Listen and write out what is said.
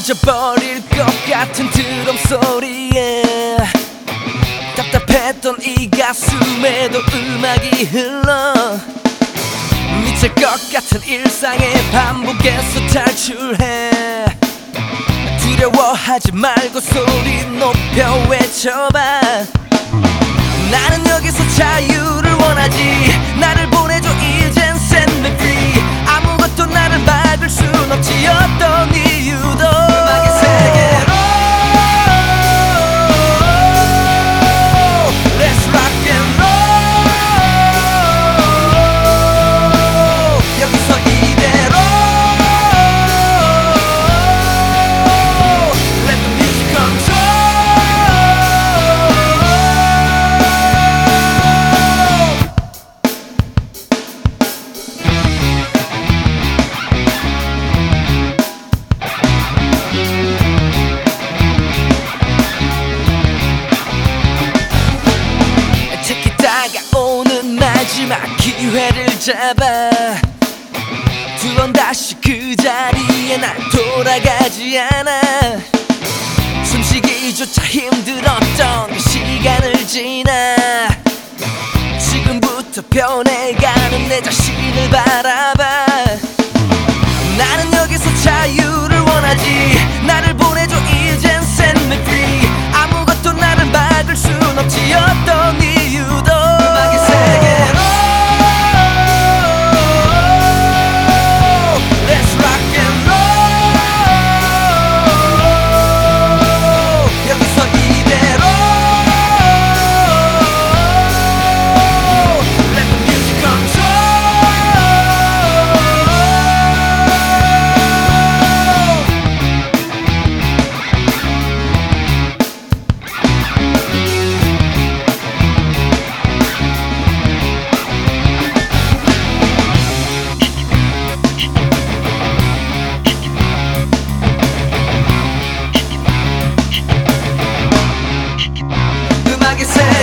꺼져버릴 것 같은 드럼 소리에 답답했던 이 가슴에도 음악이 흘러 미칠 것 같은 일상의 반복에서 탈출해 두려워하지 말고 소리 높여 외쳐봐. 나는 여기서 자유를 원하지. 나를 보내줘 이젠 set me free. 아무것도 나를 막을 순 없지 어떤 이유도. 음악의 세계로 Let's rock and roll. 여기서 이대로 Let the music control. 다가오는 마지막 기회를 잡아 두 번 다시 그 자리에 난 돌아가지 않아. 숨쉬기조차 힘들었던 그 시간을 지나 지금부터 변해가는 내 자신을 바라봐. 나는 여기서 자유를 원하지. 나를 보내줘 이젠 set me free. 아무것도 나를 막을 순 없지 어떤 이유도. 음악의 세계로 Let's rock and roll. 여기서 이대로 Let the music control. 음악의 세